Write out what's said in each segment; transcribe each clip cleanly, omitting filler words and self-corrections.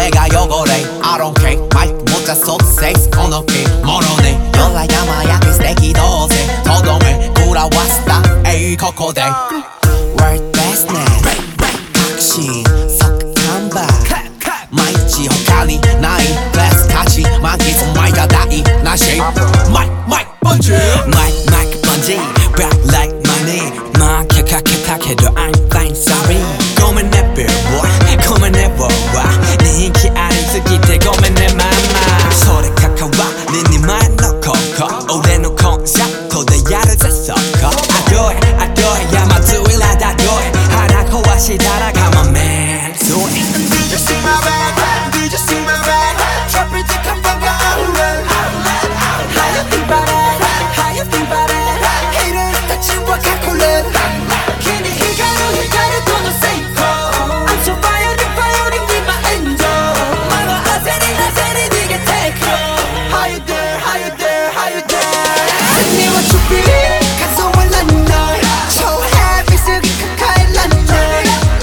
내가 요거래 I don't care 마이크 모자 속 섹스 코너게 모노네 연락야마야 그 스테이키 도세 더동을 돌아왔다 에이 코코데 World best man 각신 석탄 바 마이치 호카니 나이 클래스 같이 만기소 마이가 다이 나 쉐이프 마이크 번지 마이크 번지 Back like my name 막 캬캬캬캬해도 I'm fine sorry Come and never boy Come and never 와 네 인기 아름스기 대고만 내 맘마 소리 카카와 니니만 넣고 올해는 콘셉트 도대야를 zas어 I do it 야마 do it like I do it 하라고 하시다라 come on man do it Did you see my bag? Did you see my bag? Drop it to come back outlet How you think about it? How you think about it? Haters 다 지워 calculate 괜히 힐가루 돈을 세이코 I'm so firing with my angel 말로 하세니 네게 take it How you there? How you there? How you there? Tell me what you feel 가성을 난 널 초해 비슬기 카카에 난 널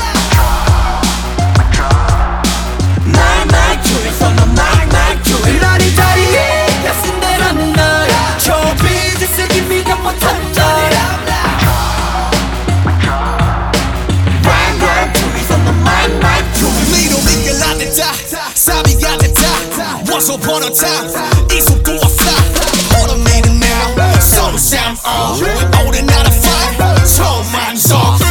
사비가 됐다 Once upon a time 이 속도 없다 Automate it now Solo sound on 오랜 나라 fight 처음 만속